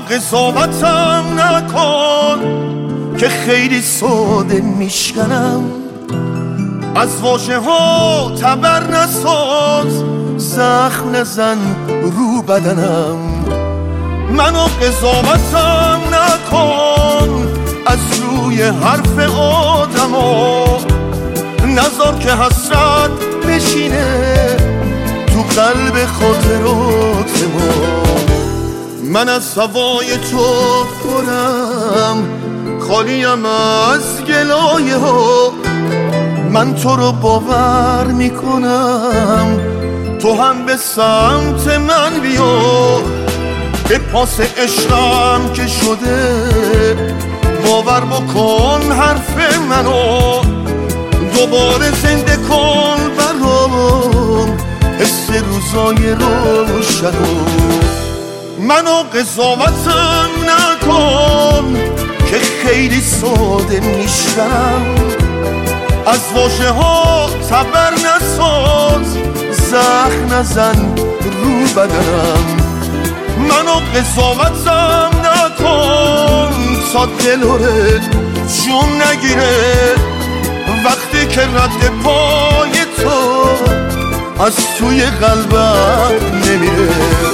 قضاوتم نکن که خیلی ساده میشکنم، از واژه ها تبر نساز، زخم نزن رو بدنم. منو قضاوتم نکن از روی حرف آدما، نذار که حسرت بشینه تو قلب خاطرات ما. من از هوای تو پرم، خالیم از گلایه ها، من تو رو باور میکنم، تو هم به سمت من بیا. به پاس عشقم که شده باور بکن حرف منو، دوباره زنده کن برام حس روزای روشنو. منو قضاوتم نکن که خیلی ساده میشنم، از واژه ها تبر نساز، زخم نزن رو بدنم. منو قضاوتم نکن تا دلوره جون نگیره، وقتی که رد پای تو از توی قلبم نمیره.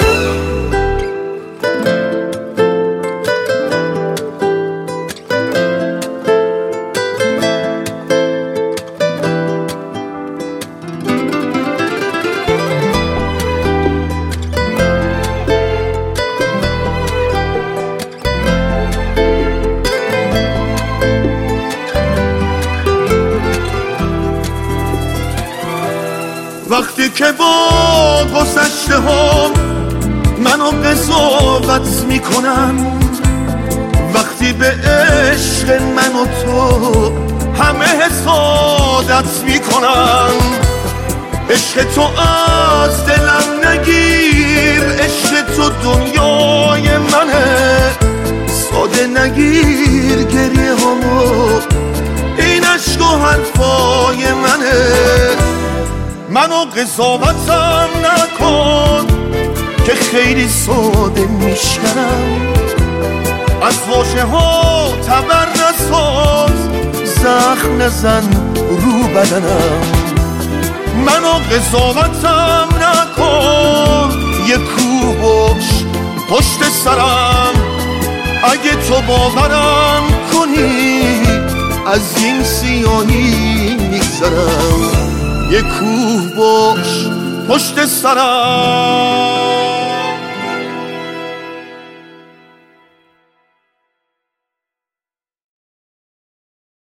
وقتی که با گذشته ها منو قضاوت میکنن، وقتی به عشق من و تو همه حسادت میکنن، عشق تو از دلم نگیر، عشق تو دنیای منه، ساده نگیر گریه همو، این عشق و حرفای منه. منو قضاوتم نکن که خیلی ساده میشکنم، از واژه ها تبر نساز، زخم نزن رو بدنم. منو قضاوتم نکن یه کوه باش پشت سرم، اگه تو باورم کنی از این سیاهی میگذرم. یه کوه باش پشت سرم،